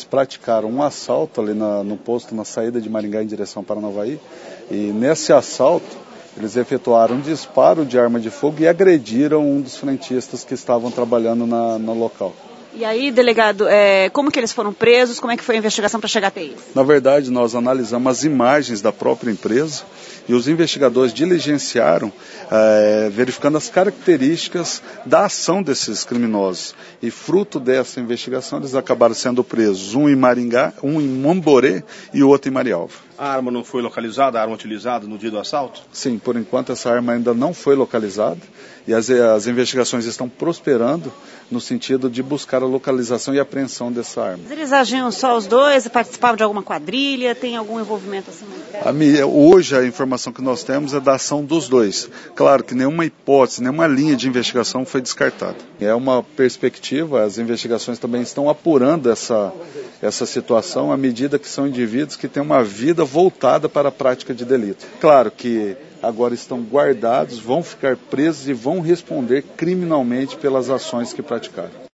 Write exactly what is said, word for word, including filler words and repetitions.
praticaram um assalto ali na, no posto, na saída de Maringá em direção para Paranavaí, e nesse assalto eles efetuaram um disparo de arma de fogo e agrediram um dos frentistas que estavam trabalhando na, no local. E aí, delegado, é, como que eles foram presos? Como é que foi a investigação para chegar até eles? Na verdade, nós analisamos as imagens da própria empresa e os investigadores diligenciaram, é, verificando as características da ação desses criminosos. E fruto dessa investigação, eles acabaram sendo presos, um em Maringá, um em Momboré e o outro em Marialva. A arma não foi localizada, a arma utilizada no dia do assalto? Sim, por enquanto essa arma ainda não foi localizada e as, as investigações estão prosperando no sentido de buscar a localização e apreensão dessa arma. Mas eles agiam só os dois, participavam de alguma quadrilha, tem algum envolvimento assim? A, hoje a informação que nós temos é da ação dos dois. Claro que nenhuma hipótese, nenhuma linha de investigação foi descartada. É uma perspectiva, as investigações também estão apurando essa, essa situação à medida que são indivíduos que têm uma vida voltada para a prática de delito. Claro que agora estão guardados, vão ficar presos e vão responder criminalmente pelas ações que praticaram.